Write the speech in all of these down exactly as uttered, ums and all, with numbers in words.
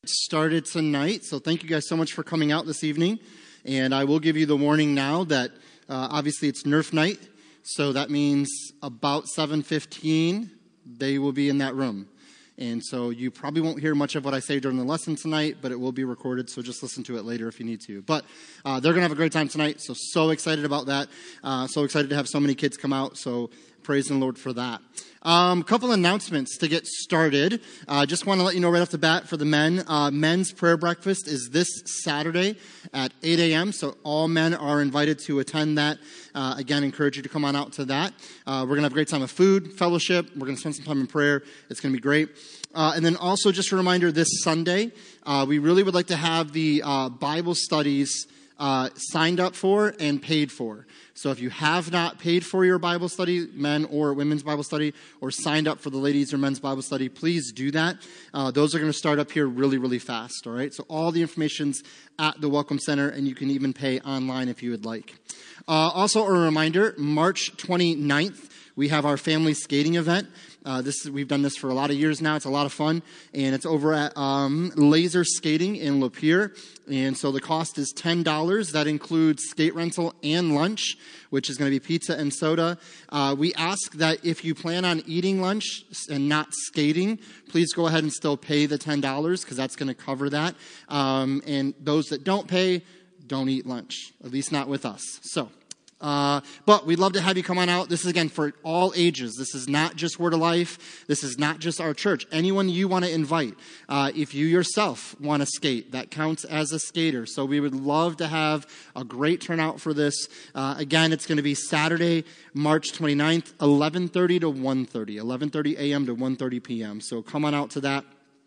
started tonight. So thank you guys so much for coming out this evening. And I will give you the warning now that uh, obviously it's Nerf night. So that means about seven fifteen, they will be in that room. And so you probably won't hear much of what I say during the lesson tonight, but it will be recorded, so just listen to it later if you need to. But uh, they're going to have a great time tonight, so so excited about that. Uh, so excited to have so many kids come out, so praise the Lord for that. A um, couple announcements to get started. I uh, just want to let you know right off the bat for the men, uh, men's prayer breakfast is this Saturday at eight a.m., so all men are invited to attend that. Uh, again, encourage you to come on out to that. Uh, we're going to have a great time of food, fellowship. We're going to spend some time in prayer. It's going to be great. Uh, and then also just a reminder, this Sunday, uh, we really would like to have the uh, Bible studies uh, signed up for and paid for. So if you have not paid for your Bible study, men or women's Bible study, or signed up for the ladies or men's Bible study, please do that. Uh, those are going to start up here really, really fast, all right? So all the information's at the Welcome Center, and you can even pay online if you would like. Uh, also, a reminder, March twenty-ninth, we have our family skating event. Uh, this we've done this for a lot of years now. It's a lot of fun, and it's over at um, Laser Skating in Lapeer. And so the cost is ten dollars. That includes skate rental and lunch, which is going to be pizza and soda. Uh, we ask that if you plan on eating lunch and not skating, please go ahead and still pay the ten dollars because that's going to cover that. Um, and those that don't pay, don't eat lunch, at least not with us. So. Uh, but we'd love to have you come on out. This is, again, for all ages. This is not just Word of Life. This is not just our church. Anyone you want to invite. Uh, if you yourself want to skate, that counts as a skater. So we would love to have a great turnout for this. Uh, again, it's going to be Saturday, March twenty-ninth, eleven thirty to one thirty. eleven thirty a.m. to one thirty p.m. So come on out to that.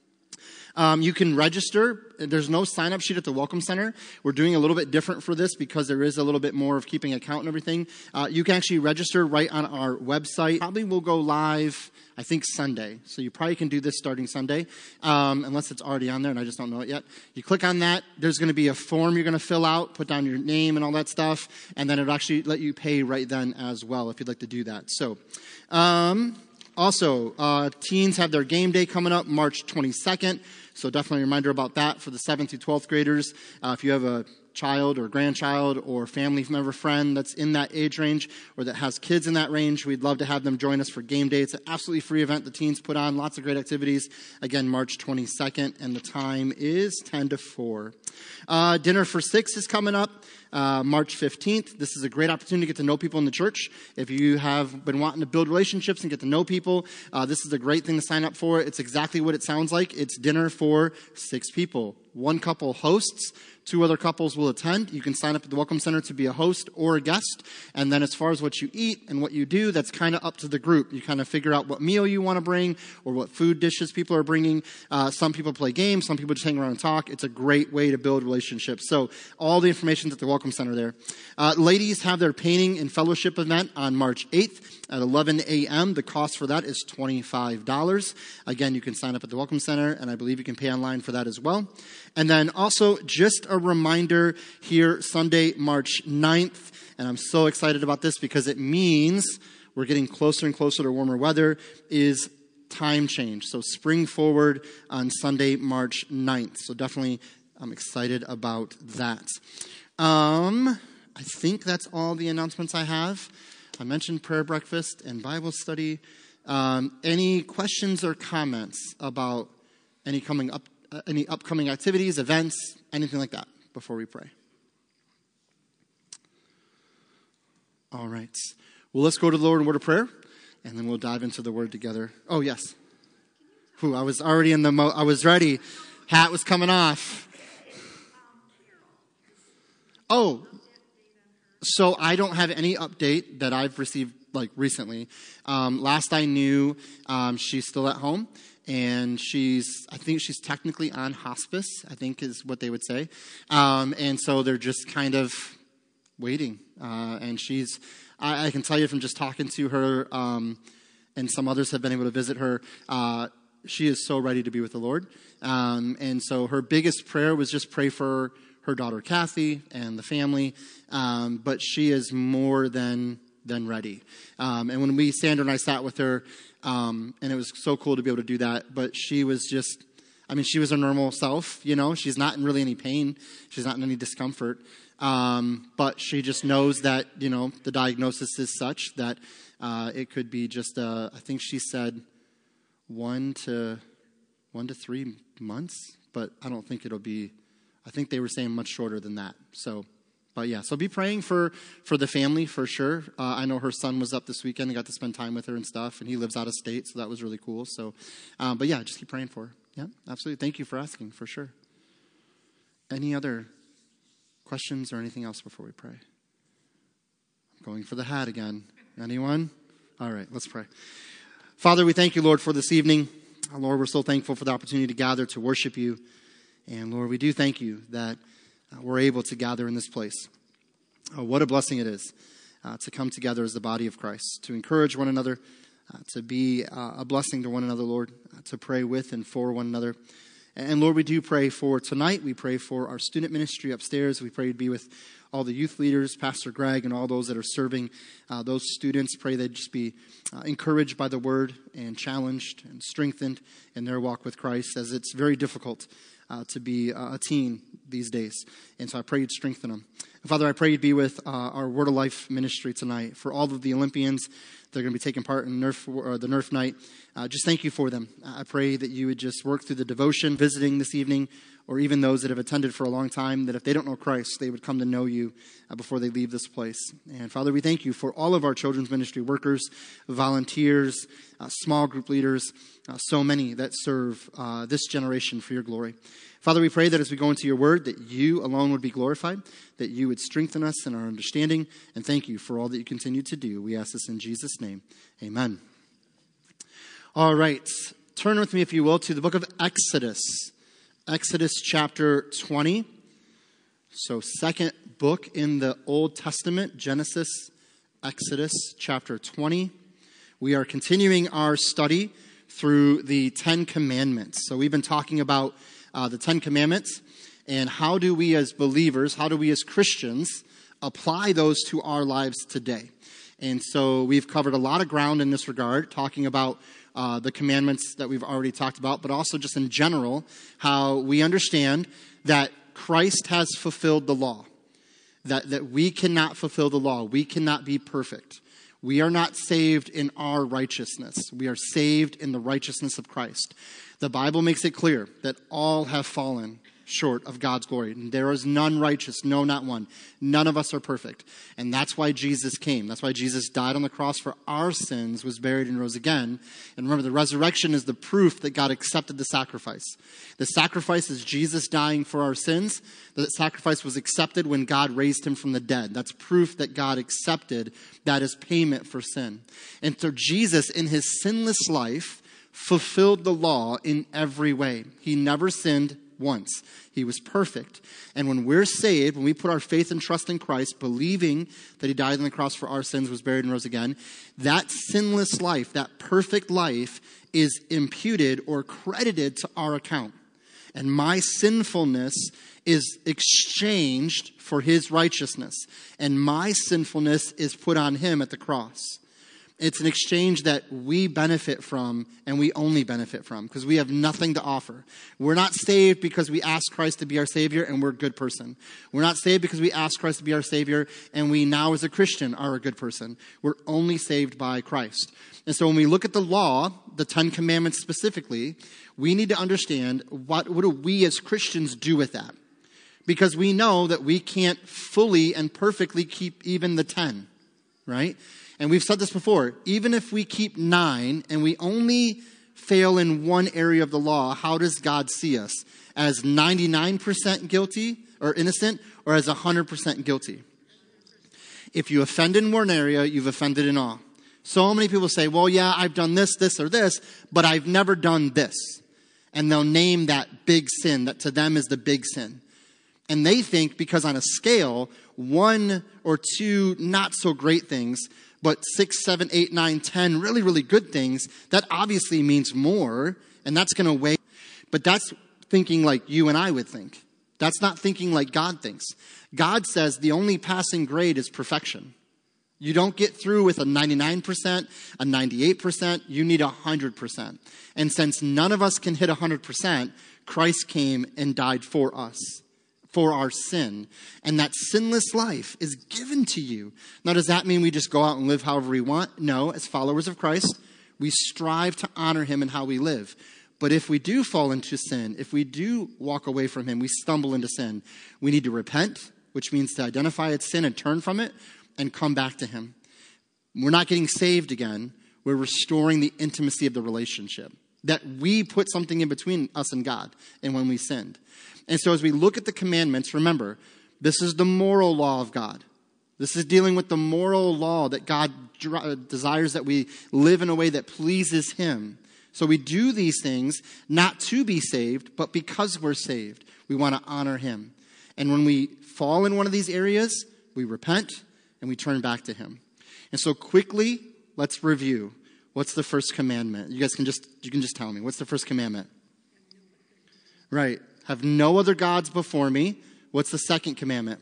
Um, you can register. There's no sign-up sheet at the Welcome Center. We're doing a little bit different for this because there is a little bit more of keeping account and everything. Uh, you can actually register right on our website. Probably will go live, I think, Sunday. So you probably can do this starting Sunday, um, unless it's already on there and I just don't know it yet. You click on that. There's going to be a form you're going to fill out, put down your name and all that stuff, and then it'll actually let you pay right then as well if you'd like to do that. So, um, also, uh, teens have their game day coming up March twenty-second. So definitely a reminder about that for the seventh through twelfth graders. Uh, if you have a child or grandchild or family member friend that's in that age range or that has kids in that range, we'd love to have them join us for game day. It's an absolutely free event the teens put on. Lots of great activities. Again, March twenty-second, and the time is ten to four. Uh, dinner for six is coming up. Uh, March fifteenth. This is a great opportunity to get to know people in the church. If you have been wanting to build relationships and get to know people, uh, this is a great thing to sign up for. It's exactly what it sounds like. It's dinner for six people. One couple hosts. Two other couples will attend. You can sign up at the Welcome Center to be a host or a guest. And then as far as what you eat and what you do, that's kind of up to the group. You kind of figure out what meal you want to bring or what food dishes people are bringing. Uh, some people play games. Some people just hang around and talk. It's a great way to build relationships. So all the information's at the Welcome Center there. Uh, ladies have their painting and fellowship event on March eighth at eleven a.m. The cost for that is twenty-five dollars. Again, you can sign up at the Welcome Center, and I believe you can pay online for that as well. And then also just a reminder here, Sunday, March ninth, and I'm so excited about this because it means we're getting closer and closer to warmer weather, is time change. So spring forward on Sunday, March ninth. So definitely I'm excited about that. Um, I think that's all the announcements I have. I mentioned prayer breakfast and Bible study. Um, any questions or comments about any coming up, uh, any upcoming activities, events, anything like that before we pray? All right. Well, let's go to the Lord in word of prayer, and then we'll dive into the word together. Oh, yes. Whew, I was already in the mo- I was ready. Hat was coming off. Oh, so I don't have any update that I've received like recently. Um, last I knew, um, she's still at home, and she's, I think she's technically on hospice, I think is what they would say. Um, and so they're just kind of waiting. Uh, and she's, I, I can tell you from just talking to her, um, and some others have been able to visit her, uh, she is so ready to be with the Lord. Um, and so her biggest prayer was just pray for her daughter Kathy and the family, um, but she is more than than ready. Um, and when we, Sandra and I sat with her, um, and it was so cool to be able to do that, but she was just, I mean, she was her normal self, you know. She's not in really any pain. She's not in any discomfort. Um, but she just knows that, you know, the diagnosis is such that uh, it could be just, uh, I think she said one to one to three months. But I don't think it'll be, I think they were saying much shorter than that. So, but yeah, so be praying for, for the family for sure. Uh, I know her son was up this weekend and got to spend time with her and stuff, and he lives out of state, so that was really cool. So, um, but yeah, just keep praying for her. Yeah, absolutely. Thank you for asking, for sure. Any other questions or anything else before we pray? I'm going for the hat again. Anyone? All right, let's pray. Father, we thank you, Lord, for this evening. Lord, we're so thankful for the opportunity to gather to worship you. And Lord, we do thank you that uh, we're able to gather in this place. Oh, what a blessing it is uh, to come together as the body of Christ, to encourage one another, uh, to be uh, a blessing to one another, Lord, uh, to pray with and for one another. And Lord, we do pray for tonight. We pray for our student ministry upstairs. We pray to be with all the youth leaders, Pastor Greg, and all those that are serving uh, those students. Pray they'd just be uh, encouraged by the word and challenged and strengthened in their walk with Christ, as it's very difficult uh, to be a teen these days. And so I pray you'd strengthen them. And Father, I pray you'd be with uh, our Word of Life ministry tonight. For all of the Olympians, they're going to be taking part in Nerf, or the Nerf night. Uh, just thank you for them. I pray that you would just work through the devotion, visiting this evening, or even those that have attended for a long time, that if they don't know Christ, they would come to know you uh, before they leave this place. And Father, we thank you for all of our children's ministry workers, volunteers, uh, small group leaders, uh, so many that serve uh, this generation for your glory. Father, we pray that as we go into your word, that you alone would be glorified, that you would strengthen us in our understanding, and thank you for all that you continue to do. We ask this in Jesus' name. Amen. All right. Turn with me, if you will, to the book of Exodus. Exodus chapter twenty. So second book in the Old Testament, Genesis, Exodus chapter twenty. We are continuing our study through the Ten Commandments. So we've been talking about uh, the Ten Commandments and how do we as believers, how do we as Christians apply those to our lives today. And so we've covered a lot of ground in this regard, talking about Uh, the commandments that we've already talked about, but also just in general, how we understand that Christ has fulfilled the law, that, that we cannot fulfill the law. We cannot be perfect. We are not saved in our righteousness. We are saved in the righteousness of Christ. The Bible makes it clear that all have fallen short of God's glory. There is none righteous, no, not one. None of us are perfect. And that's why Jesus came. That's why Jesus died on the cross for our sins, was buried and rose again. And remember, the resurrection is the proof that God accepted the sacrifice. The sacrifice is Jesus dying for our sins. The sacrifice was accepted when God raised him from the dead. That's proof that God accepted that as payment for sin. And so Jesus, in his sinless life, fulfilled the law in every way. He never sinned once. He was perfect. And when we're saved, when we put our faith and trust in Christ, believing that he died on the cross for our sins, was buried and rose again, that sinless life, that perfect life, is imputed or credited to our account. And my sinfulness is exchanged for his righteousness. And my sinfulness is put on him at the cross. It's an exchange that we benefit from, and we only benefit from, because we have nothing to offer. We're not saved because we ask Christ to be our Savior and we're a good person. We're not saved because we ask Christ to be our Savior and we now as a Christian are a good person. We're only saved by Christ. And so when we look at the law, the Ten Commandments specifically, we need to understand what, what do we as Christians do with that? Because we know that we can't fully and perfectly keep even the ten, right? And we've said this before, even if we keep nine and we only fail in one area of the law, how does God see us? As ninety-nine percent guilty or innocent, or as one hundred percent guilty? If you offend in one area, you've offended in all. So many people say, well, yeah, I've done this, this, or this, but I've never done this. And they'll name that big sin that to them is the big sin. And they think because on a scale, one or two not so great things, but six, seven, eight, nine, ten really, really good things, that obviously means more, and that's going to weigh. But that's thinking like you and I would think. That's not thinking like God thinks. God says the only passing grade is perfection. You don't get through with a ninety-nine percent, a ninety-eight percent. You need one hundred percent. And since none of us can hit one hundred percent, Christ came and died for us, for our sin. And that sinless life is given to you. Now, does that mean we just go out and live however we want? No, as followers of Christ, we strive to honor him in how we live. But if we do fall into sin, if we do walk away from him, we stumble into sin, we need to repent, which means to identify its sin and turn from it and come back to him. We're not getting saved again. We're restoring the intimacy of the relationship. That we put something in between us and God and when we sinned. And so as we look at the commandments, remember, this is the moral law of God. This is dealing with the moral law that God desires that we live in a way that pleases him. So we do these things not to be saved, but because we're saved. We want to honor him. And when we fall in one of these areas, we repent and we turn back to him. And so quickly, let's review. What's the first commandment? You guys can just, you can just tell me. What's the first commandment? Right. Have no other gods before me. What's the second commandment?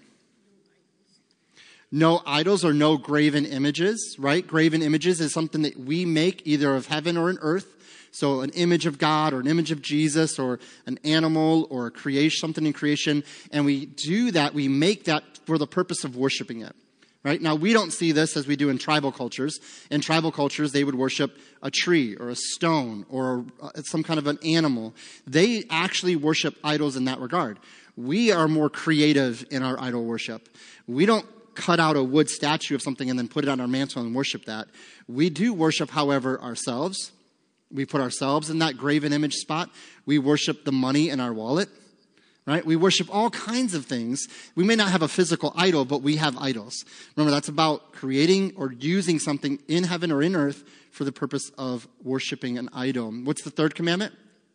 No idols or no graven images, right? Graven images is something that we make either of heaven or in earth. So an image of God or an image of Jesus or an animal or a creation, something in creation. And we do that, we make that for the purpose of worshiping it. Right? Now, we don't see this as we do in tribal cultures. In tribal cultures, they would worship a tree or a stone or some kind of an animal. They actually worship idols in that regard. We are more creative in our idol worship. We don't cut out a wood statue of something and then put it on our mantle and worship that. We do worship, however, ourselves. We put ourselves in that graven image spot. We worship the money in our wallet. Right? We worship all kinds of things. We may not have a physical idol, but we have idols. Remember, that's about creating or using something in heaven or in earth for the purpose of worshiping an idol. What's the third commandment?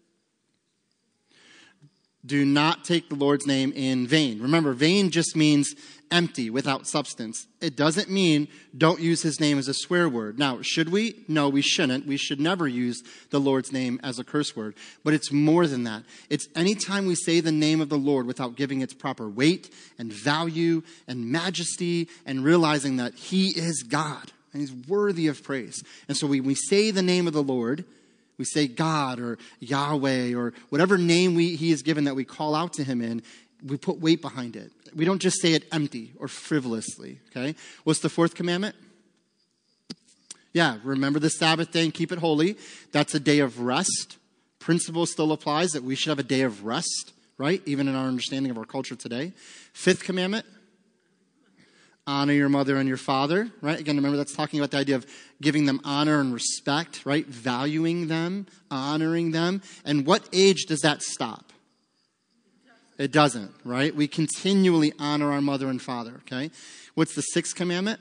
Do not take the Lord's name in vain. Remember, vain just means empty, without substance. It doesn't mean don't use his name as a swear word. Now, should we? No, we shouldn't. We should never use the Lord's name as a curse word. But it's more than that. It's anytime we say the name of the Lord without giving its proper weight and value and majesty and realizing that he is God and he's worthy of praise. And so we, we say the name of the Lord. We say God or Yahweh or whatever name we, he is given that we call out to him in. We put weight behind it. We don't just say it empty or frivolously, okay? What's the fourth commandment? Yeah, remember the Sabbath day and keep it holy. That's a day of rest. Principle still applies that we should have a day of rest, right? Even in our understanding of our culture today. Fifth commandment, honor your mother and your father, right? Again, remember that's talking about the idea of giving them honor and respect, right? Valuing them, honoring them. And what age does that stop? It doesn't, right? We continually honor our mother and father, okay? What's the sixth commandment?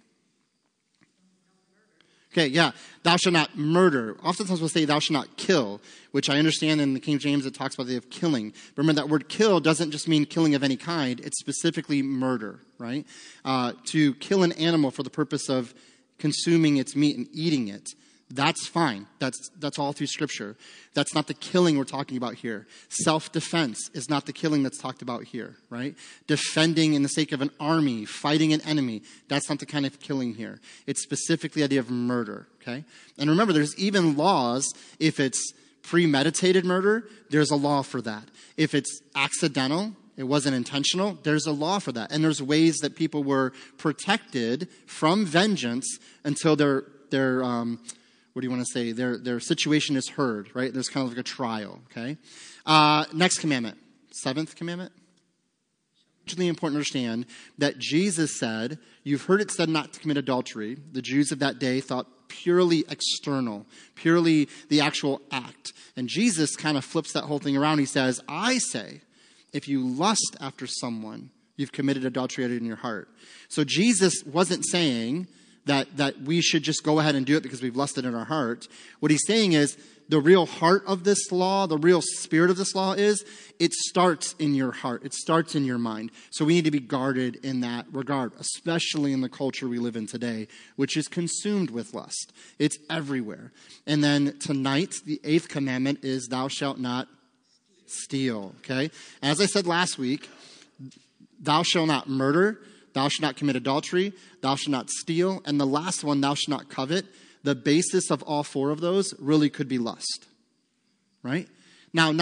Okay, yeah. Thou shalt not murder. Oftentimes we'll say thou shalt not kill, which I understand in the King James it talks about the idea of killing. But remember that word kill doesn't just mean killing of any kind. It's specifically murder, right? Uh, to kill an animal for the purpose of consuming its meat and eating it. That's fine. That's that's all through Scripture. That's not the killing we're talking about here. Self-defense is not the killing that's talked about here, right? Defending in the sake of an army, fighting an enemy, that's not the kind of killing here. It's specifically the idea of murder, okay? And remember, there's even laws if it's premeditated murder, there's a law for that. If it's accidental, it wasn't intentional, there's a law for that. And there's ways that people were protected from vengeance until their their um what do you want to say? Their their situation is heard, right? There's kind of like a trial, okay? Uh, next commandment, seventh commandment. It's really important to understand that Jesus said, you've heard it said not to commit adultery. The Jews of that day thought purely external, purely the actual act. And Jesus kind of flips that whole thing around. He says, I say, if you lust after someone, you've committed adultery in your heart. So Jesus wasn't saying that that we should just go ahead and do it because we've lusted in our heart. What he's saying is the real heart of this law, the real spirit of this law is it starts in your heart. It starts in your mind. So we need to be guarded in that regard, especially in the culture we live in today, which is consumed with lust. It's everywhere. And then tonight, the eighth commandment is thou shalt not steal, okay? As I said last week, thou shalt not murder, thou shalt not commit adultery, thou shalt not steal, and the last one, thou shalt not covet. The basis of all four of those really could be lust, right? Now, not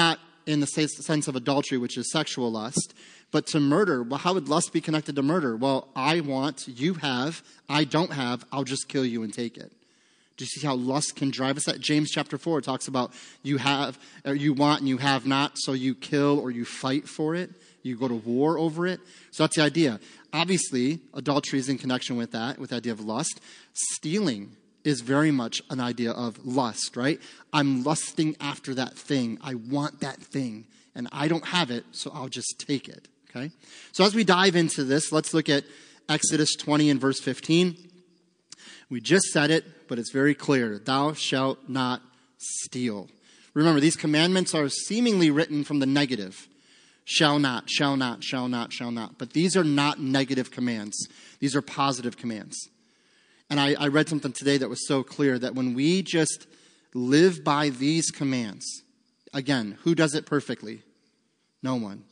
in the sense of adultery, which is sexual lust, but to murder. Well, how would lust be connected to murder? Well, I want, you have, I don't have, I'll just kill you and take it. Do you see how lust can drive us? That James chapter four talks about you have, or you want and you have not, so you kill or you fight for it. You go to war over it. So that's the idea. Obviously, adultery is in connection with that, with the idea of lust. Stealing is very much an idea of lust, right? I'm lusting after that thing. I want that thing, and I don't have it, so I'll just take it, okay? So as we dive into this, let's look at Exodus twenty and verse fifteen. We just said it, but it's very clear. Thou shalt not steal. Remember, these commandments are seemingly written from the negative. Shall not, shall not, shall not, shall not. But these are not negative commands. These are positive commands. And I, I read something today that was so clear that when we just live by these commands, again, who does it perfectly? No one.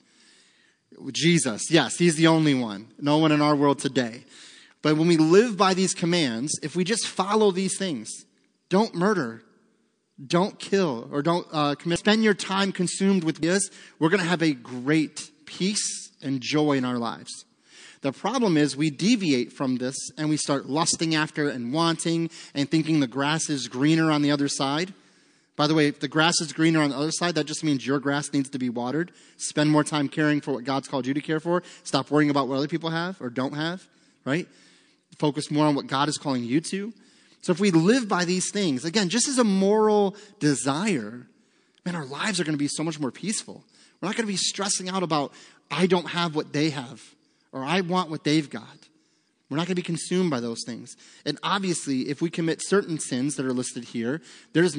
Jesus, yes, he's the only one. No one in our world today. But when we live by these commands, if we just follow these things, don't murder, don't kill, or don't uh, commit, spend your time consumed with this, we're going to have a great peace and joy in our lives. The problem is we deviate from this and we start lusting after and wanting and thinking the grass is greener on the other side. By the way, if the grass is greener on the other side, that just means your grass needs to be watered. Spend more time caring for what God's called you to care for. Stop worrying about what other people have or don't have, right? Focus more on what God is calling you to. So if we live by these things, again, just as a moral desire, man, our lives are going to be so much more peaceful. We're not going to be stressing out about, I don't have what they have, or I want what they've got. We're not going to be consumed by those things. And obviously, if we commit certain sins that are listed here, there's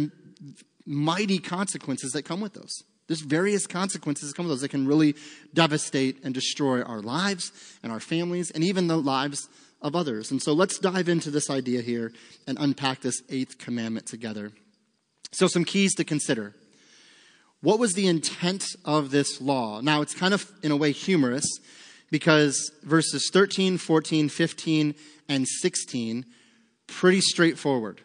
mighty consequences that come with those. There's various consequences that come with those that can really devastate and destroy our lives and our families and even the lives of others. And so let's dive into this idea here and unpack this eighth commandment together. So some keys to consider. What was the intent of this law? Now, it's kind of, in a way, humorous because verses thirteen, fourteen, fifteen, and sixteen, pretty straightforward.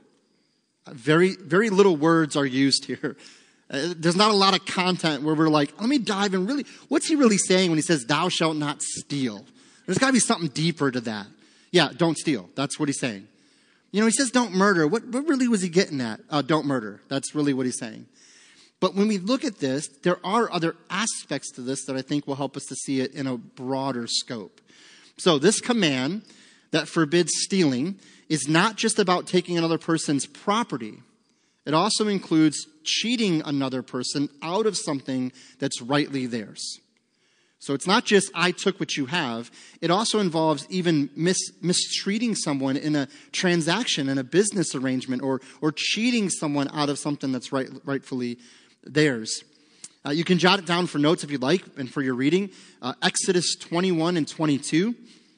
Very, very little words are used here. Uh, there's not a lot of content where we're like, let me dive in really, what's he really saying when he says, thou shalt not steal? There's got to be something deeper to that. Yeah, don't steal. That's what he's saying. You know, he says don't murder. What, what really was he getting at? Uh, don't murder. That's really what he's saying. But when we look at this, there are other aspects to this that I think will help us to see it in a broader scope. So this command that forbids stealing is not just about taking another person's property. It also includes cheating another person out of something that's rightly theirs. So it's not just, I took what you have. It also involves even mis- mistreating someone in a transaction, in a business arrangement, or or cheating someone out of something that's right, rightfully theirs. Uh, you can jot it down for notes if you'd like and for your reading. Uh, Exodus twenty-one and twenty-two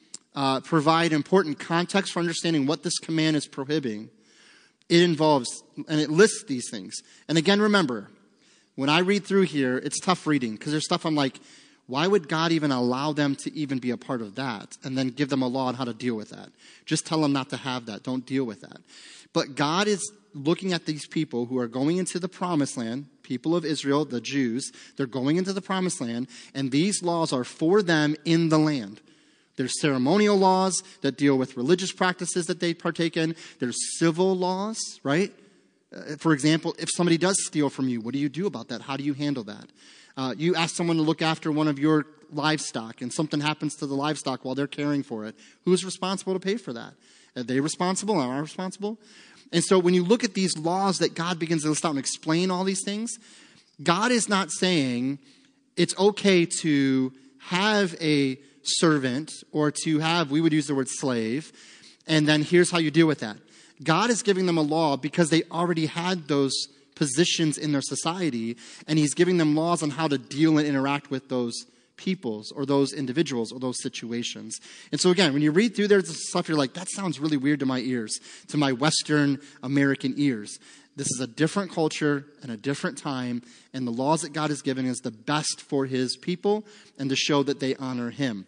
uh, provide important context for understanding what this command is prohibiting. It involves, and it lists these things. And again, remember, when I read through here, it's tough reading because there's stuff I'm like, why would God even allow them to even be a part of that and then give them a law on how to deal with that? Just tell them not to have that. Don't deal with that. But God is looking at these people who are going into the promised land, people of Israel, the Jews. They're going into the promised land, and these laws are for them in the land. There's ceremonial laws that deal with religious practices that they partake in. There's civil laws, right? Uh, for example, if somebody does steal from you, what do you do about that? How do you handle that? Uh, you ask someone to look after one of your livestock and something happens to the livestock while they're caring for it. Who's responsible to pay for that? Are they responsible? Am I responsible? And so when you look at these laws that God begins to list out and explain all these things, God is not saying it's okay to have a servant or to have, we would use the word slave, and then here's how you deal with that. God is giving them a law because they already had those positions in their society, and he's giving them laws on how to deal and interact with those peoples or those individuals or those situations. And so again, when you read through there's stuff, you're like, that sounds really weird to my ears, to my Western American ears. This is a different culture and a different time, and the laws that God has given is the best for his people and to show that they honor him.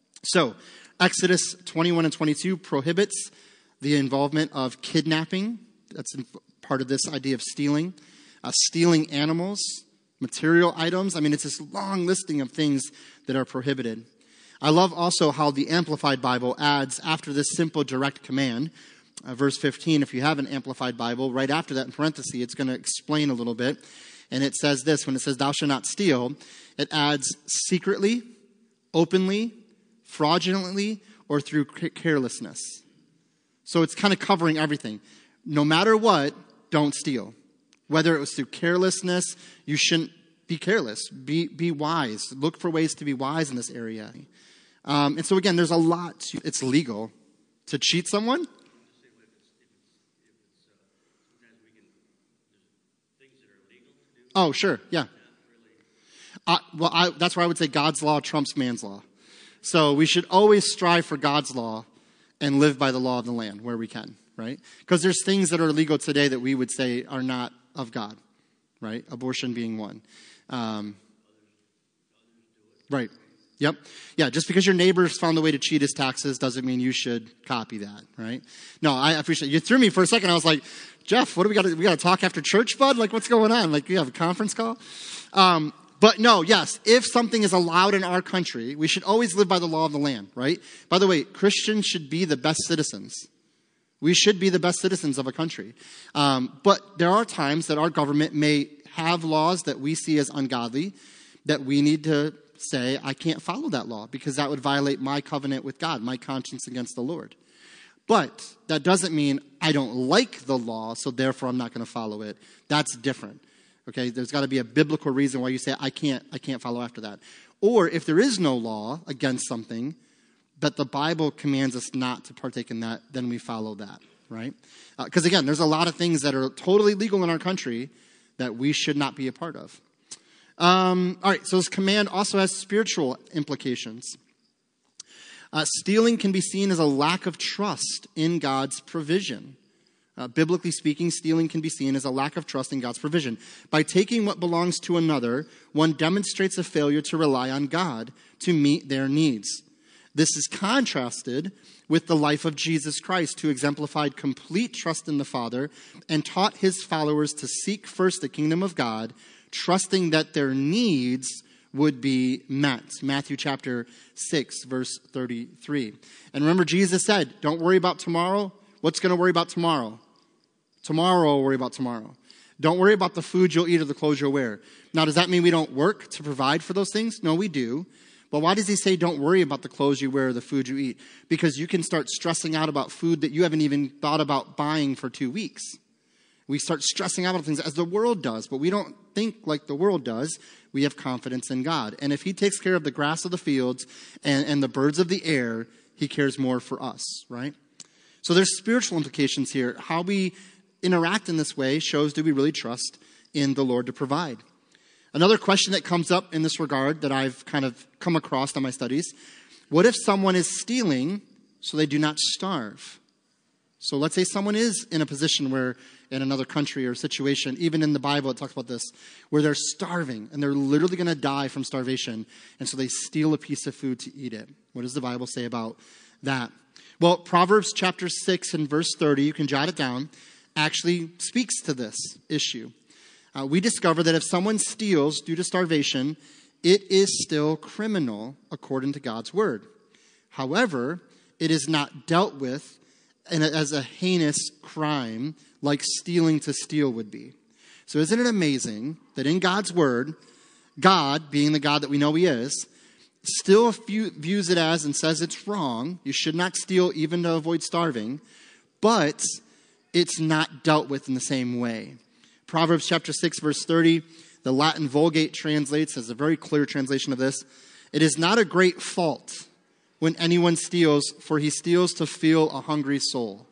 So Exodus twenty-one and twenty-two prohibits the involvement of kidnapping. That's part of this idea of stealing. Uh, stealing animals, material items. I mean, it's this long listing of things that are prohibited. I love also how the Amplified Bible adds, after this simple direct command, uh, verse fifteen, if you have an Amplified Bible, right after that in parentheses, it's going to explain a little bit. And it says this, when it says, thou shalt not steal, it adds secretly, openly, fraudulently, or through carelessness. So it's kind of covering everything. No matter what, don't steal. Whether it was through carelessness, you shouldn't be careless. Be be wise. Look for ways to be wise in this area. Um, and so again, there's a lot. To, it's legal to cheat someone. Oh, sure, yeah. Uh, well, I, that's where I would say God's law trumps man's law. So we should always strive for God's law and live by the law of the land where we can, right? Because there's things that are legal today that we would say are not of God, right? Abortion being one. Um, right. Yep. Yeah, just because your neighbors found a way to cheat his taxes doesn't mean you should copy that, right? No, I appreciate it. You threw me for a second. I was like, Jeff, what do we got to, we got to talk after church, bud? Like, what's going on? Like, you have a conference call? Um, but no, yes, if something is allowed in our country, we should always live by the law of the land, right? By the way, Christians should be the best citizens. We should be the best citizens of a country. Um, but there are times that our government may have laws that we see as ungodly that we need to say, I can't follow that law because that would violate my covenant with God, my conscience against the Lord. But that doesn't mean I don't like the law, so therefore I'm not going to follow it. That's different. Okay, there's got to be a biblical reason why you say I can't I can't follow after that. Or if there is no law against something, but the Bible commands us not to partake in that, then we follow that, right? Because uh, again, there's a lot of things that are totally legal in our country that we should not be a part of. Um, all right, so this command also has spiritual implications. Uh, stealing can be seen as a lack of trust in God's provision. Uh, biblically speaking, stealing can be seen as a lack of trust in God's provision. By taking what belongs to another, one demonstrates a failure to rely on God to meet their needs. This is contrasted with the life of Jesus Christ, who exemplified complete trust in the Father and taught his followers to seek first the kingdom of God, trusting that their needs would be met. Matthew chapter six, verse thirty-three. And remember, Jesus said, don't worry about tomorrow. What's going to worry about tomorrow? Tomorrow will worry about tomorrow. Don't worry about the food you'll eat or the clothes you'll wear. Now, does that mean we don't work to provide for those things? No, we do. But why does he say don't worry about the clothes you wear or the food you eat? Because you can start stressing out about food that you haven't even thought about buying for two weeks. We start stressing out about things as the world does, but we don't think like the world does. We have confidence in God. And if he takes care of the grass of the fields and, and the birds of the air, he cares more for us, right? So there's spiritual implications here. How we interact in this way shows, do we really trust in the Lord to provide? Another question that comes up in this regard that I've kind of come across in my studies, what if someone is stealing so they do not starve? So let's say someone is in a position where in another country or situation, even in the Bible it talks about this, where they're starving and they're literally going to die from starvation, and so they steal a piece of food to eat it. What does the Bible say about that? Well, Proverbs chapter six and verse thirty, you can jot it down, actually speaks to this issue. Uh, we discover that if someone steals due to starvation, it is still criminal according to God's word. However, it is not dealt with in a, as a heinous crime like stealing to steal would be. So isn't it amazing that in God's word, God, being the God that we know he is, still views it as and says it's wrong. You should not steal even to avoid starving, but it's not dealt with in the same way. Proverbs chapter six, verse thirty, the Latin Vulgate translates as a very clear translation of this. It is not a great fault when anyone steals, for he steals to feel a hungry soul.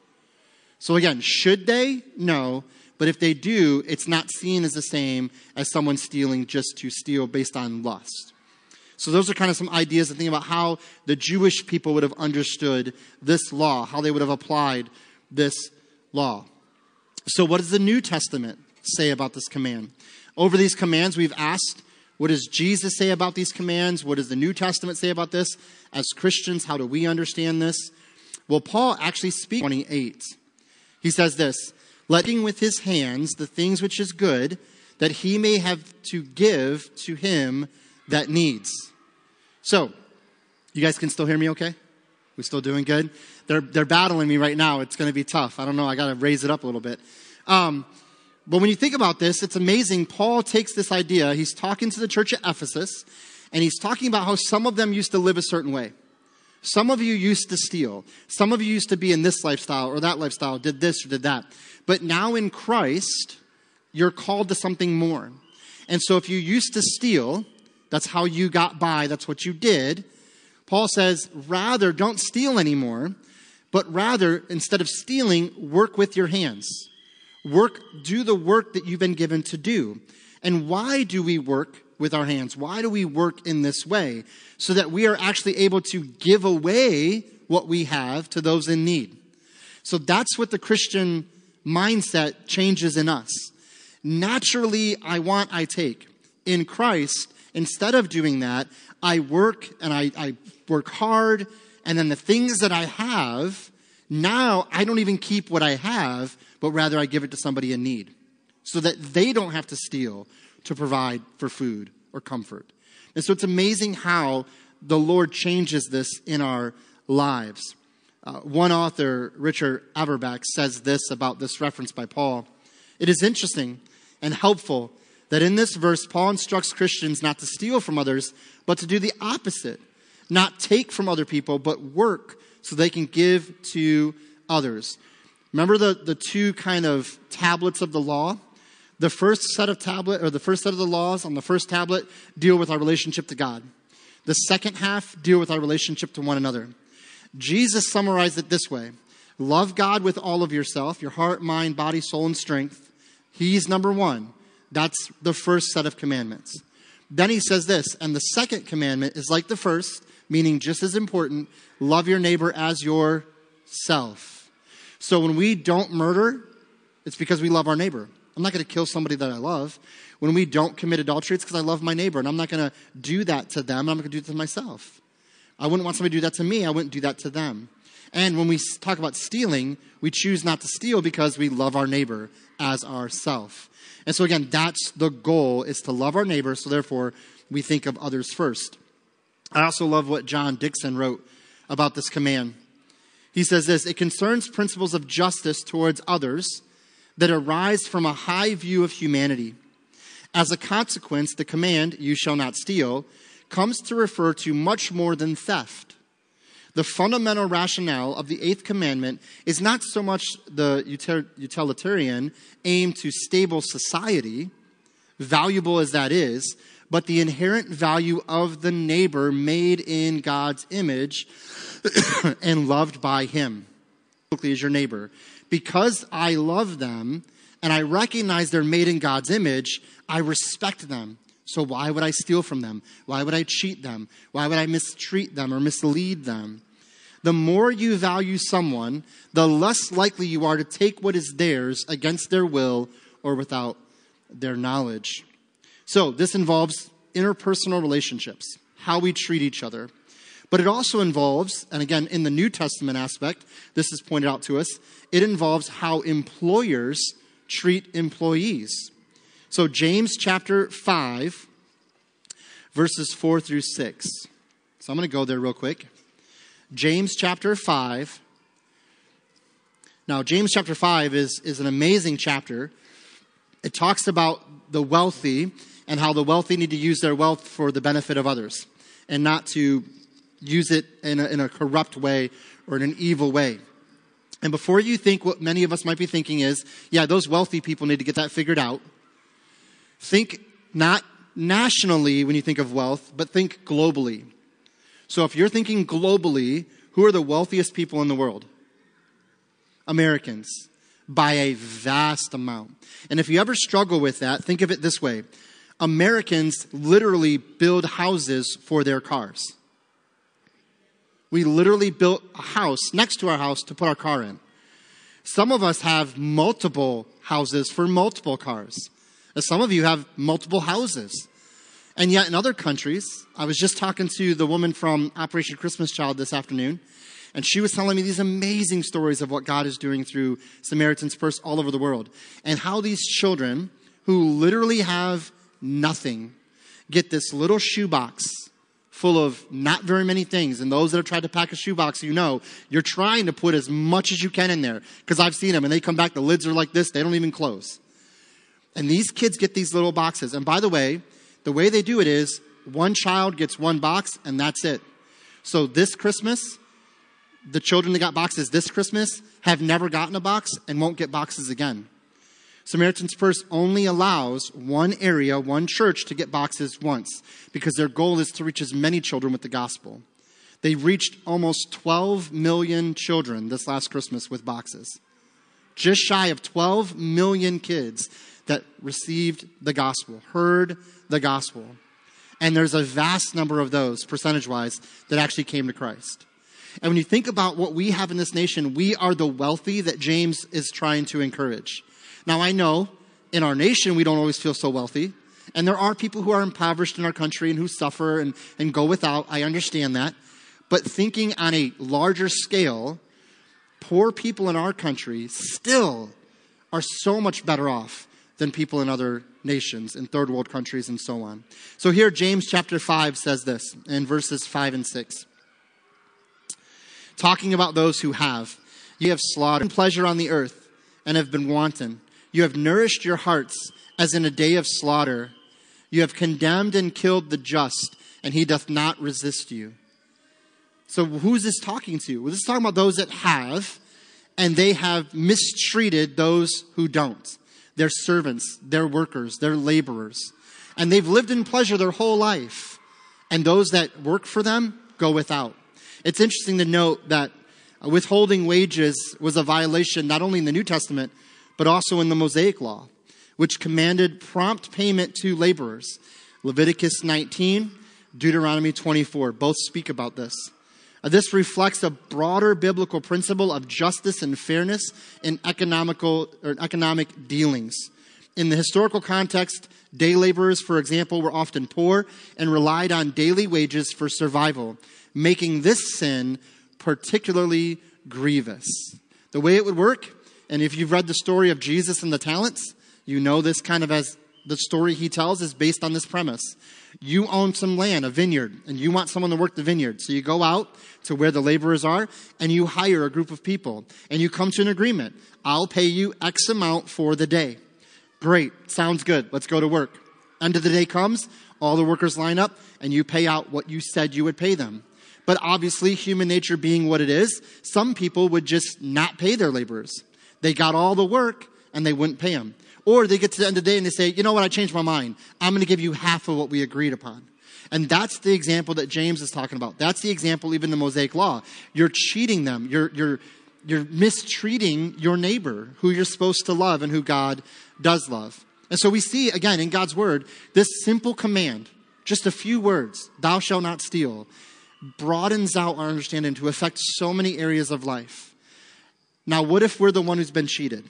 So again, should they? No. But if they do, it's not seen as the same as someone stealing just to steal based on lust. So those are kind of some ideas to think about how the Jewish people would have understood this law, how they would have applied this law. So what does the New Testament say about this command? Over these commands, we've asked, what does Jesus say about these commands? What does the New Testament say about this? As Christians, how do we understand this? Well, Paul actually speaks twenty-eight. He says this, letting with his hands the things which is good, that he may have to give to him that needs. So, you guys can still hear me okay? We still doing good? They're they're battling me right now. It's going to be tough. I don't know. I got to raise it up a little bit. Um, but when you think about this, it's amazing. Paul takes this idea. He's talking to the church at Ephesus, and he's talking about how some of them used to live a certain way. Some of you used to steal. Some of you used to be in this lifestyle or that lifestyle, did this or did that. But now in Christ, you're called to something more. And so if you used to steal, that's how you got by, that's what you did. Paul says, rather, don't steal anymore, but rather, instead of stealing, work with your hands. Work, do the work that you've been given to do. And why do we work with our hands? Why do we work in this way? So that we are actually able to give away what we have to those in need. So that's what the Christian mindset changes in us. Naturally, I want, I take. In Christ, instead of doing that, I work and I, I work hard, and then the things that I have, now I don't even keep what I have, but rather I give it to somebody in need so that they don't have to steal to provide for food or comfort. And so it's amazing how the Lord changes this in our lives. Uh, one author, Richard Averback, says this about this reference by Paul. It is interesting and helpful that in this verse, Paul instructs Christians not to steal from others, but to do the opposite. Not take from other people, but work so they can give to others. Remember the, the two kind of tablets of the law? The first set of tablet, or the first set of the laws on the first tablet deal with our relationship to God. The second half deal with our relationship to one another. Jesus summarized it this way. Love God with all of yourself, your heart, mind, body, soul, and strength. He's number one. That's the first set of commandments. Then he says this, and the second commandment is like the first, meaning just as important, love your neighbor as yourself. So when we don't murder, it's because we love our neighbor. I'm not going to kill somebody that I love. When we don't commit adultery, it's because I love my neighbor, and I'm not going to do that to them. I'm not going to do it to myself. I wouldn't want somebody to do that to me. I wouldn't do that to them. And when we talk about stealing, we choose not to steal because we love our neighbor as ourself. And so again, that's the goal, is to love our neighbor, so therefore we think of others first. I also love what John Dixon wrote about this command. He says this, it concerns principles of justice towards others that arise from a high view of humanity. As a consequence, the command, you shall not steal, comes to refer to much more than theft. The fundamental rationale of the eighth commandment is not so much the utilitarian aim to stable society, valuable as that is, but the inherent value of the neighbor made in God's image and loved by him. As your neighbor. Because I love them and I recognize they're made in God's image, I respect them. So why would I steal from them? Why would I cheat them? Why would I mistreat them or mislead them? The more you value someone, the less likely you are to take what is theirs against their will or without their knowledge. So this involves interpersonal relationships, how we treat each other. But it also involves, and again, in the New Testament aspect, this is pointed out to us, it involves how employers treat employees. So James chapter five, verses four through six. So I'm going to go there real quick. James chapter five. Now, James chapter five is, is an amazing chapter. It talks about the wealthy and how the wealthy need to use their wealth for the benefit of others and not to use it in a, in a corrupt way or in an evil way. And before you think what many of us might be thinking is, yeah, those wealthy people need to get that figured out. Think not nationally when you think of wealth, but think globally. So if you're thinking globally, who are the wealthiest people in the world? Americans, by a vast amount. And if you ever struggle with that, think of it this way. Americans literally build houses for their cars. We literally built a house next to our house to put our car in. Some of us have multiple houses for multiple cars. Some of you have multiple houses. And yet in other countries, I was just talking to the woman from Operation Christmas Child this afternoon, and she was telling me these amazing stories of what God is doing through Samaritan's Purse all over the world, and how these children who literally have nothing get this little shoebox full of not very many things. And those that have tried to pack a shoebox, you know, you're trying to put as much as you can in there. Because I've seen them, and they come back, the lids are like this, they don't even close. And these kids get these little boxes. And by the way, the way they do it is one child gets one box, and that's it. So this Christmas, the children that got boxes this Christmas have never gotten a box and won't get boxes again. Samaritan's Purse only allows one area, one church to get boxes once because their goal is to reach as many children with the gospel. They reached almost twelve million children this last Christmas with boxes. Just shy of twelve million kids that received the gospel, heard the gospel. And there's a vast number of those, percentage-wise, that actually came to Christ. And when you think about what we have in this nation, we are the wealthy that James is trying to encourage. Now, I know in our nation, we don't always feel so wealthy. And there are people who are impoverished in our country and who suffer and, and go without. I understand that. But thinking on a larger scale, poor people in our country still are so much better off than people in other nations, in third world countries and so on. So here, James chapter five says this in verses five and six. Talking about those who have. You have slaughtered pleasure on the earth and have been wanton. You have nourished your hearts as in a day of slaughter. You have condemned and killed the just, and he doth not resist you. So who's this talking to? Well, this is talking about those that have, and they have mistreated those who don't. Their servants, their workers, their laborers. And they've lived in pleasure their whole life. And those that work for them go without. It's interesting to note that withholding wages was a violation not only in the New Testament, but also in the Mosaic Law, which commanded prompt payment to laborers. Leviticus nineteen, Deuteronomy twenty-four, both speak about this. Uh, this reflects a broader biblical principle of justice and fairness in economical or economic dealings. In the historical context, day laborers, for example, were often poor and relied on daily wages for survival, making this sin particularly grievous. The way it would work, and if you've read the story of Jesus and the talents, you know this kind of as the story he tells is based on this premise. You own some land, a vineyard, and you want someone to work the vineyard. So you go out to where the laborers are, and you hire a group of people, and you come to an agreement. I'll pay you X amount for the day. Great. Sounds good. Let's go to work. End of the day comes, all the workers line up, and you pay out what you said you would pay them. But obviously, human nature being what it is, some people would just not pay their laborers. They got all the work, and they wouldn't pay them. Or they get to the end of the day and they say, you know what, I changed my mind. I'm going to give you half of what we agreed upon. And that's the example that James is talking about. That's the example even in the Mosaic Law. You're cheating them. You're, you're, you're mistreating your neighbor who you're supposed to love and who God does love. And so we see, again, in God's word, this simple command, just a few words, thou shalt not steal, broadens out our understanding to affect so many areas of life. Now, what if we're the one who's been cheated?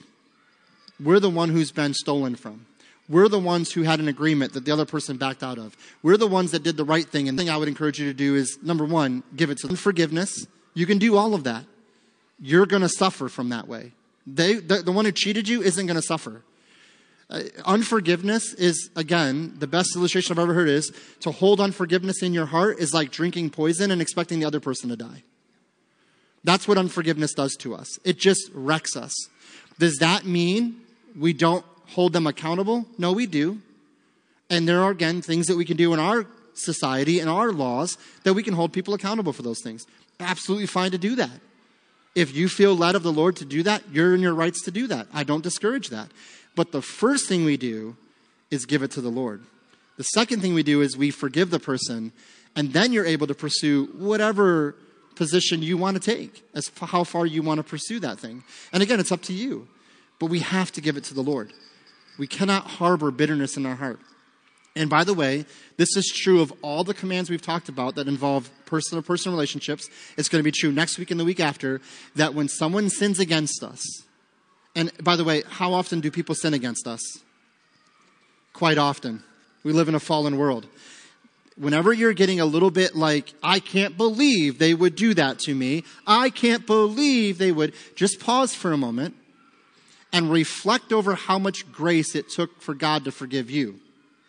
We're the one who's been stolen from. We're the ones who had an agreement that the other person backed out of. We're the ones that did the right thing. And the thing I would encourage you to do is, number one, give it to them. Forgiveness. You can do all of that. You're going to suffer from that way. They, the, the one who cheated you isn't going to suffer. Uh, unforgiveness is, again, the best illustration I've ever heard is to hold unforgiveness in your heart is like drinking poison and expecting the other person to die. That's what unforgiveness does to us. It just wrecks us. Does that mean we don't hold them accountable? No, we do. And there are, again, things that we can do in our society and our laws that we can hold people accountable for those things. Absolutely fine to do that. If you feel led of the Lord to do that, you're in your rights to do that. I don't discourage that. But the first thing we do is give it to the Lord. The second thing we do is we forgive the person, and then you're able to pursue whatever position you want to take, as how far you want to pursue that thing. And again, it's up to you. But we have to give it to the Lord. We cannot harbor bitterness in our heart. And by the way, this is true of all the commands we've talked about that involve person-to-person relationships. It's going to be true next week and the week after, that when someone sins against us, and by the way, how often do people sin against us? Quite often. We live in a fallen world. Whenever you're getting a little bit like, I can't believe they would do that to me. I can't believe they would. Just pause for a moment and reflect over how much grace it took for God to forgive you.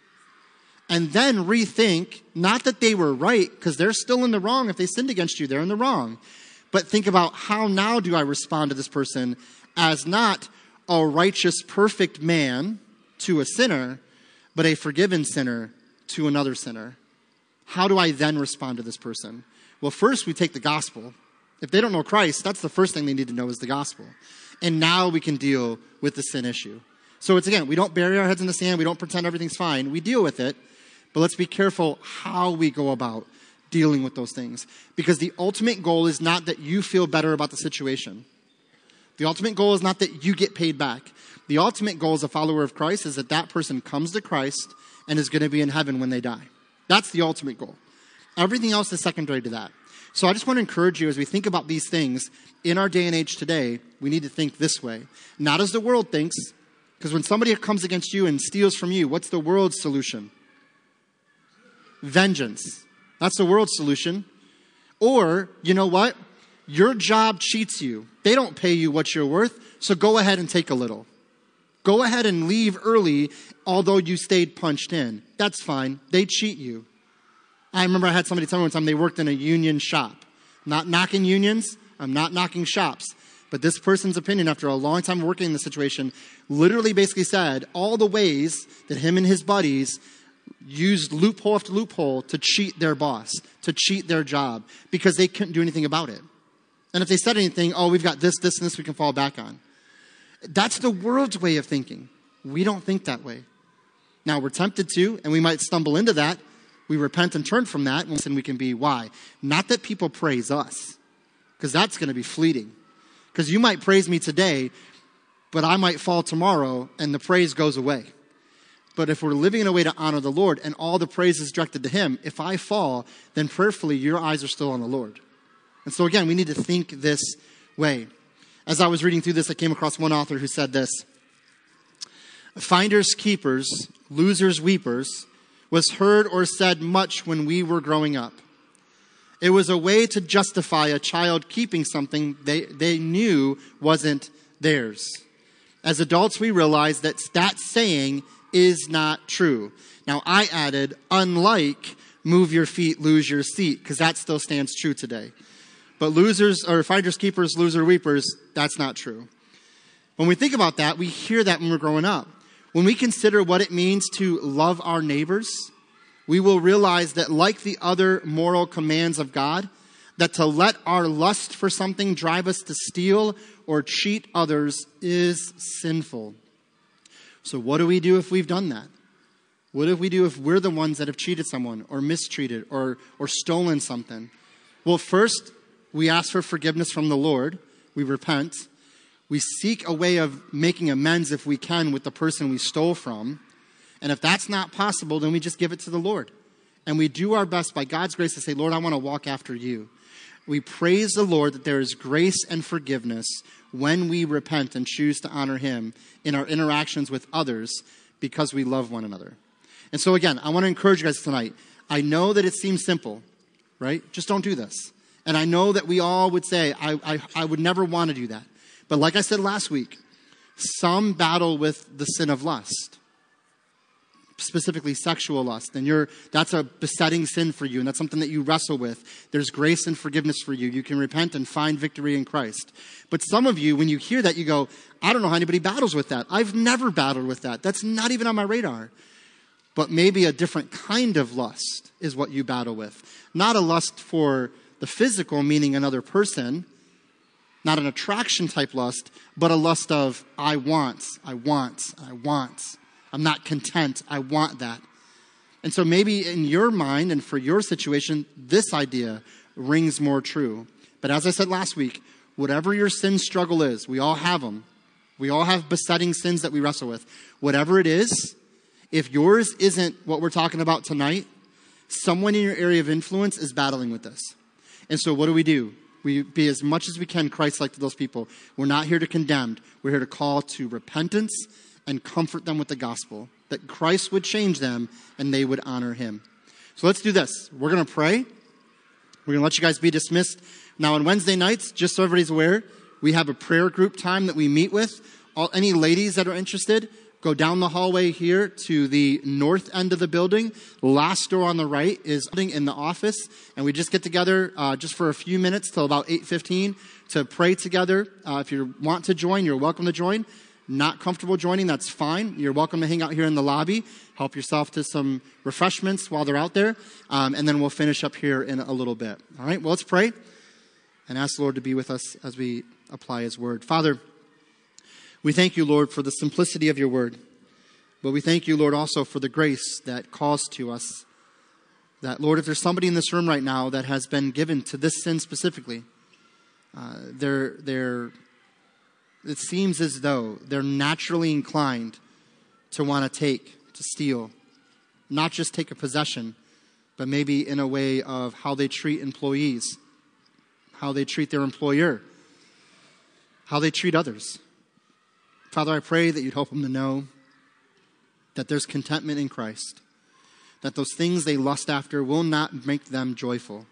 And then rethink, not that they were right, because they're still in the wrong. If they sinned against you, they're in the wrong. But think about, how now do I respond to this person as not a righteous, perfect man to a sinner, but a forgiven sinner to another sinner? How do I then respond to this person? Well, first we take the gospel. If they don't know Christ, that's the first thing they need to know is the gospel. And now we can deal with the sin issue. So it's, again, we don't bury our heads in the sand. We don't pretend everything's fine. We deal with it. But let's be careful how we go about dealing with those things. Because the ultimate goal is not that you feel better about the situation. The ultimate goal is not that you get paid back. The ultimate goal as a follower of Christ is that that person comes to Christ and is going to be in heaven when they die. That's the ultimate goal. Everything else is secondary to that. So I just want to encourage you, as we think about these things in our day and age today, we need to think this way. Not as the world thinks, because when somebody comes against you and steals from you, what's the world's solution? Vengeance. That's the world's solution. Or, you know what? Your job cheats you. They don't pay you what you're worth, so go ahead and take a little. Go ahead and leave early, although you stayed punched in. That's fine. They cheat you. I remember I had somebody tell me one time they worked in a union shop. I'm not knocking unions. I'm not knocking shops. But this person's opinion, after a long time working in the situation, literally basically said all the ways that him and his buddies used loophole after loophole to cheat their boss, to cheat their job, because they couldn't do anything about it. And if they said anything, oh, we've got this, this, and this we can fall back on. That's the world's way of thinking. We don't think that way. Now, we're tempted to, and we might stumble into that. We repent and turn from that, and we can be, why? Not that people praise us, because that's going to be fleeting. Because you might praise me today, but I might fall tomorrow, and the praise goes away. But if we're living in a way to honor the Lord, and all the praise is directed to Him, if I fall, then prayerfully your eyes are still on the Lord. And so again, we need to think this way. As I was reading through this, I came across one author who said this: finders keepers, losers weepers, was heard or said much when we were growing up. It was a way to justify a child keeping something they, they knew wasn't theirs. As adults, we realize that that saying is not true. Now, I added, unlike move your feet, lose your seat, because that still stands true today. But losers, or finders keepers, loser weepers, that's not true. When we think about that, we hear that when we're growing up. When we consider what it means to love our neighbors, we will realize that, like the other moral commands of God, that to let our lust for something drive us to steal or cheat others is sinful. So what do we do if we've done that? What do we do if we're the ones that have cheated someone or mistreated or, or stolen something? Well, first, we ask for forgiveness from the Lord. We repent. We seek a way of making amends if we can with the person we stole from. And if that's not possible, then we just give it to the Lord. And we do our best by God's grace to say, Lord, I want to walk after you. We praise the Lord that there is grace and forgiveness when we repent and choose to honor Him in our interactions with others because we love one another. And so again, I want to encourage you guys tonight. I know that it seems simple, right? Just don't do this. And I know that we all would say, I, I, I would never want to do that. But like I said last week, some battle with the sin of lust, specifically sexual lust. And you're, that's a besetting sin for you, and that's something that you wrestle with. There's grace and forgiveness for you. You can repent and find victory in Christ. But some of you, when you hear that, you go, I don't know how anybody battles with that. I've never battled with that. That's not even on my radar. But maybe a different kind of lust is what you battle with. Not a lust for the physical, meaning another person, not an attraction type lust, but a lust of, I want, I want, I want. I'm not content. I want that. And so maybe in your mind and for your situation, this idea rings more true. But as I said last week, whatever your sin struggle is, we all have them. We all have besetting sins that we wrestle with. Whatever it is, if yours isn't what we're talking about tonight, someone in your area of influence is battling with this. And so what do we do? We be as much as we can Christ-like to those people. We're not here to condemn. We're here to call to repentance and comfort them with the gospel, that Christ would change them and they would honor Him. So let's do this. We're going to pray. We're going to let you guys be dismissed. Now on Wednesday nights, just so everybody's aware, we have a prayer group time that we meet with all, any ladies that are interested, go down the hallway here to the north end of the building. Last door on the right is in the office. And we just get together uh, just for a few minutes till about eight fifteen to pray together. Uh, if you want to join, you're welcome to join. Not comfortable joining, that's fine. You're welcome to hang out here in the lobby. Help yourself to some refreshments while they're out there. Um, and then we'll finish up here in a little bit. All right, well, let's pray and ask the Lord to be with us as we apply his word. Father, we thank you, Lord, for the simplicity of your word. But we thank you, Lord, also for the grace that calls to us. That, Lord, if there's somebody in this room right now that has been given to this sin specifically, uh, they're, they're, it seems as though they're naturally inclined to want to take, to steal. Not just take a possession, but maybe in a way of how they treat employees, how they treat their employer, how they treat others. Father, I pray that you'd help them to know that there's contentment in Christ, that those things they lust after will not make them joyful,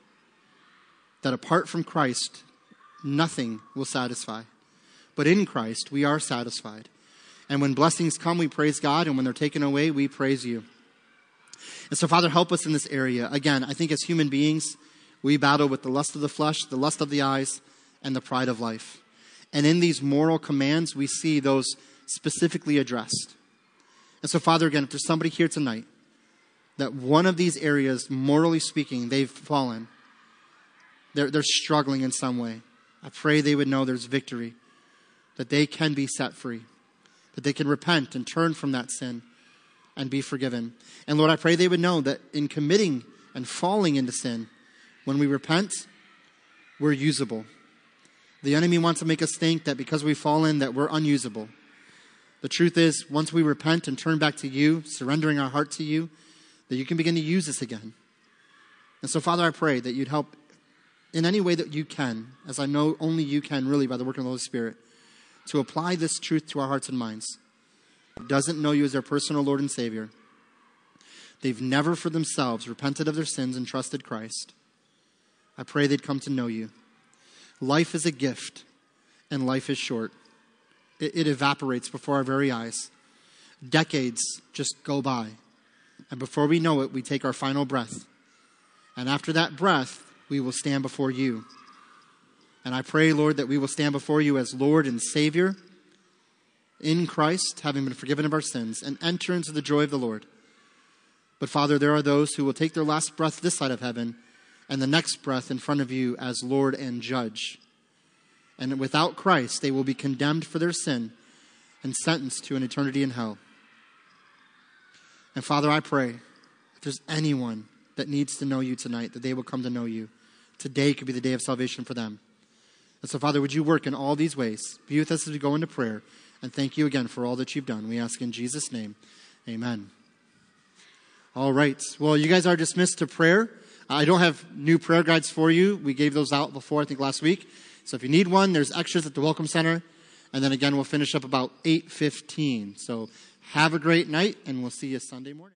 that apart from Christ, nothing will satisfy. But in Christ, we are satisfied. And when blessings come, we praise God, and when they're taken away, we praise you. And so, Father, help us in this area. Again, I think as human beings, we battle with the lust of the flesh, the lust of the eyes, and the pride of life. And in these moral commands, we see those specifically addressed. And so, Father, again, if there's somebody here tonight that one of these areas, morally speaking, they've fallen, they're, they're struggling in some way, I pray they would know there's victory, that they can be set free, that they can repent and turn from that sin and be forgiven. And Lord, I pray they would know that in committing and falling into sin, when we repent, we're usable. The enemy wants to make us think that because we've fallen, that we're unusable. The truth is, once we repent and turn back to you, surrendering our heart to you, that you can begin to use us again. And so, Father, I pray that you'd help in any way that you can, as I know only you can really by the work of the Holy Spirit, to apply this truth to our hearts and minds. Doesn't know you as their personal Lord and Savior. They've never for themselves repented of their sins and trusted Christ. I pray they'd come to know you. Life is a gift, and life is short. It, it evaporates before our very eyes. Decades just go by. And before we know it, we take our final breath. And after that breath, we will stand before you. And I pray, Lord, that we will stand before you as Lord and Savior in Christ, having been forgiven of our sins, and enter into the joy of the Lord. But Father, there are those who will take their last breath this side of heaven and the next breath in front of you as Lord and Judge. And without Christ, they will be condemned for their sin and sentenced to an eternity in hell. And Father, I pray, if there's anyone that needs to know you tonight, that they will come to know you. Today could be the day of salvation for them. And so, Father, would you work in all these ways? Be with us as we go into prayer. And thank you again for all that you've done. We ask in Jesus' name. Amen. All right. Well, you guys are dismissed to prayer. I don't have new prayer guides for you. We gave those out before, I think, last week. So if you need one, there's extras at the Welcome Center. And then again, we'll finish up about eight fifteen. So have a great night, and we'll see you Sunday morning.